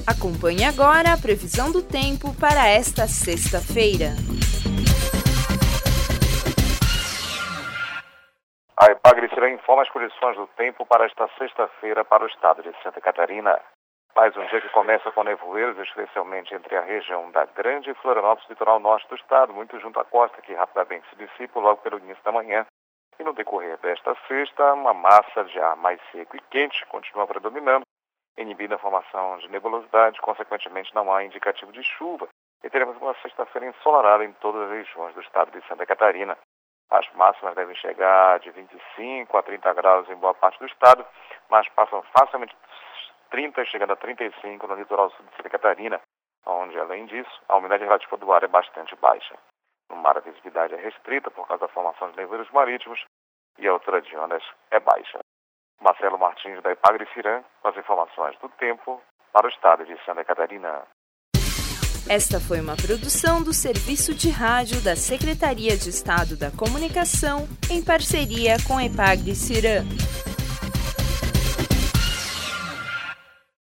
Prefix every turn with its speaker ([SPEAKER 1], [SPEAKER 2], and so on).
[SPEAKER 1] Acompanhe agora a previsão do tempo para esta sexta-feira.
[SPEAKER 2] A Epagre-Cirã informa as condições do tempo para esta sexta-feira para o estado de Santa Catarina. Mais um dia que começa com nevoeiros, especialmente entre a região da Grande Florianópolis, litoral norte do estado, muito junto à costa, que rapidamente se dissipa logo pelo início da manhã. E no decorrer desta sexta, uma massa de ar mais seco e quente continua predominando, inibindo a formação de nebulosidade, consequentemente não há indicativo de chuva, e teremos uma sexta-feira ensolarada em todas as regiões do estado de Santa Catarina. As máximas devem chegar de 25 a 30 graus em boa parte do estado, mas passam facilmente 30, chegando a 35 no litoral sul de Santa Catarina, onde, além disso, a umidade relativa do ar é bastante baixa. No mar, a visibilidade é restrita por causa da formação de nevoeiros marítimos e a altura de ondas é baixa. Marcelo Martins, da Epagre-Cirã, com as informações do tempo para o estado de Santa Catarina.
[SPEAKER 1] Esta foi uma produção do Serviço de Rádio da Secretaria de Estado da Comunicação, em parceria com a Epagre-Cirã.